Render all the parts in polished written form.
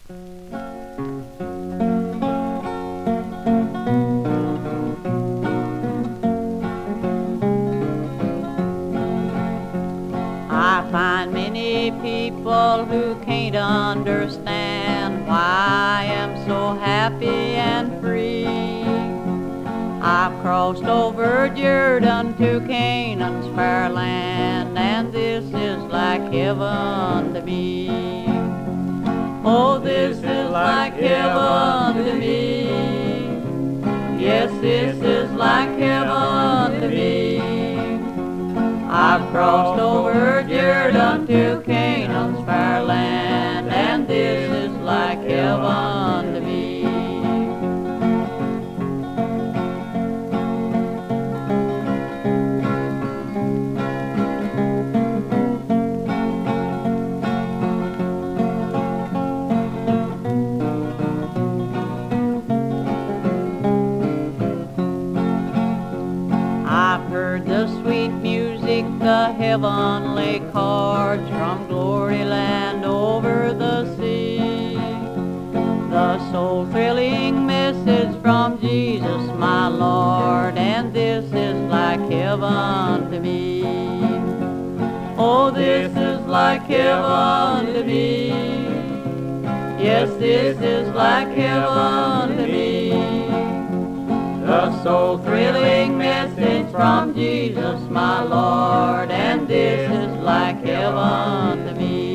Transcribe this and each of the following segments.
I find many people who can't understand why I am so happy and free. I've crossed over Jordan to Canaan's fair land, and this is like heaven to me. Oh, this is like heaven to me. Yes, this is like heaven to me. I've crossed over Jordan to Canaan's fair land, and this is like heaven to me. I've heard the sweet music, the heavenly chords from glory land over the sea, the soul-thrilling message from Jesus my Lord, and this is like heaven to me. Oh, this is like heaven to me. Yes, this is like heaven to me. The soul-thrilling message from Jesus my Lord, and this is like heaven to me.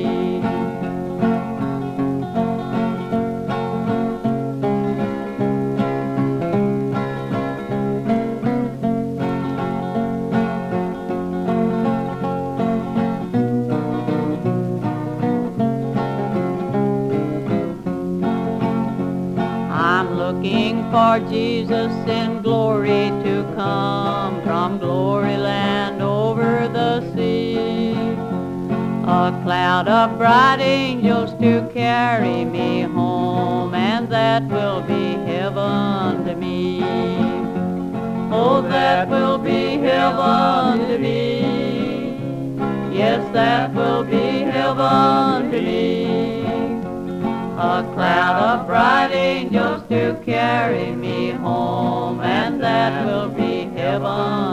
I'm looking for Jesus in glory to come from glory land over the sea. A cloud of bright angels to carry me home, and that will be heaven to me. Oh, that will be heaven to me. Yes, that will be heaven to me. A cloud of bright angels to carry me home, and that will be heaven